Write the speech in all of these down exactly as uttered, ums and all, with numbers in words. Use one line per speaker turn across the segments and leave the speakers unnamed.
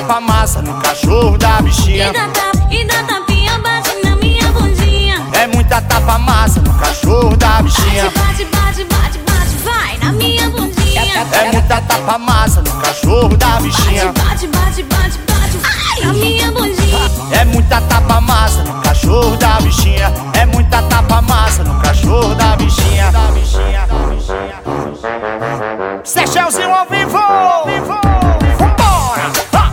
tapa massa no cachorro da bichinha.
E dá tapa, e dá tapinha, bate na minha bundinha.
É muita tapa massa no cachorro da bichinha.
Bate, bate, bate, bate, vai na minha bundinha.
É muita tapa massa no cachorro da bichinha.
Bate, bate, bate, bate, vai na minha bundinha.
É muita tapa massa no cachorro da bichinha. É muita tapa massa no cachorro da bichinha. Da bichinha, da bichinha, da bichinha. Sechelzinho ao vivo, ao vivo. Vambora! Ha!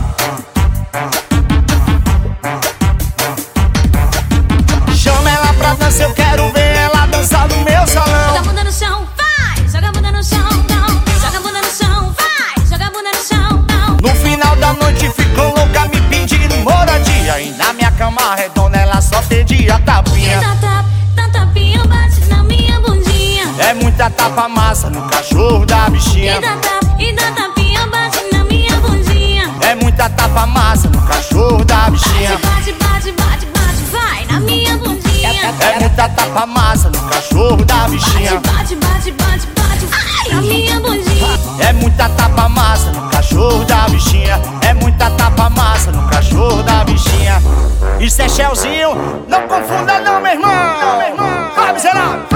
Chama ela pra dança, eu quero ver ela dançar no meu salão.
Joga a bunda no chão, vai, joga a bunda no chão, não. Joga a bunda no chão, vai, joga a bunda no chão, não.
No final da noite ficou louca me pedindo moradia. E na minha cama redonda ela só pedia tapinha.
E dá tapa, dá tapinha, bate na minha bundinha.
É muita tapa massa no cachorro da bichinha.
E dá tapa, e dá tapinha, bate na minha bundinha.
É muita tapa massa no cachorro da bichinha.
Bate, bate, bate, bate, vai na minha bundinha.
É muita tapa massa no cachorro da bichinha.
Bate, bate, bate, bate, vai na minha bundinha.
É muita tapa massa no cachorro da bichinha. É muita tapa massa no cachorro da bichinha. Isso é Sechelzinho, não confunda não, meu irmão. Vai, miserável.